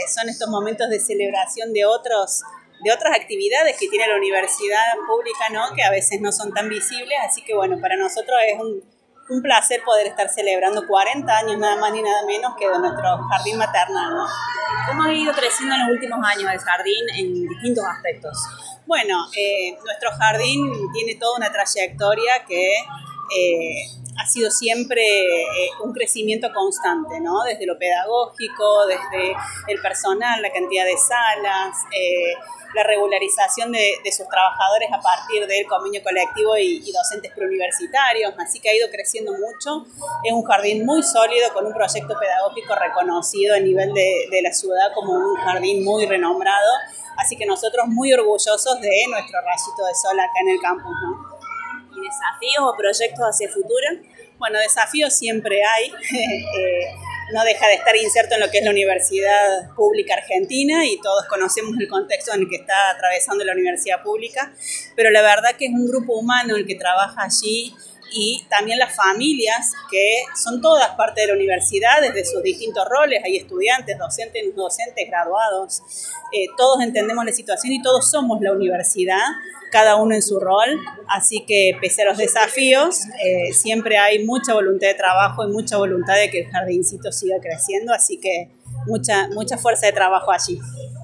son estos momentos de celebración de otras actividades que tiene la universidad pública, ¿no? Que a veces no son tan visibles, así que bueno, para nosotros es un placer poder estar celebrando 40 años, nada más ni nada menos que de nuestro jardín maternal, ¿no? ¿Cómo ha ido creciendo en los últimos años el jardín en distintos aspectos? Bueno, nuestro jardín tiene toda una trayectoria que ha sido siempre un crecimiento constante, ¿no? Desde lo pedagógico, desde el personal, la cantidad de salas, la regularización de sus trabajadores a partir del convenio colectivo y docentes preuniversitarios, así que ha ido creciendo mucho. Es un jardín muy sólido con un proyecto pedagógico reconocido a nivel de la ciudad como un jardín muy renombrado, así que nosotros muy orgullosos de nuestro rayito de sol acá en el campus, ¿no? ¿Y desafíos o proyectos hacia el futuro? Bueno, desafíos siempre hay. No deja de estar inserto en lo que es la Universidad Pública Argentina y todos conocemos el contexto en el que está atravesando la universidad pública, pero la verdad que es un grupo humano el que trabaja allí y también las familias que son todas parte de la universidad desde sus distintos roles. Hay estudiantes, docentes, no docentes, graduados, todos entendemos la situación y todos somos la universidad, cada uno en su rol, así que pese a los desafíos, siempre hay mucha voluntad de trabajo y mucha voluntad de que el jardincito siga creciendo, así que mucha fuerza de trabajo allí.